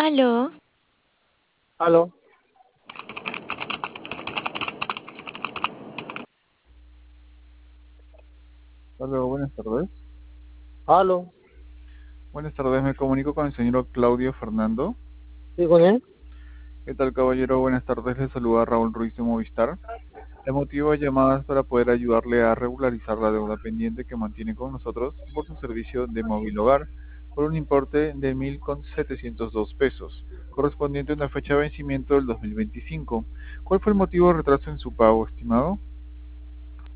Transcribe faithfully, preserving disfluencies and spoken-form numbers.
Aló, Aló, Hola, buenas tardes. aló, Buenas tardes, me comunico con el señor Claudio Fernando. ¿sí con él? ¿Qué tal, caballero? Buenas tardes, le saluda Raúl Ruiz de Movistar. El motivo de llamadas para poder ayudarle a regularizar la deuda pendiente que mantiene con nosotros por su servicio de móvil hogar por un importe de mil setecientos dos pesos, correspondiente a una fecha de vencimiento del dos mil veinticinco. ¿Cuál fue el motivo de retraso en su pago, estimado?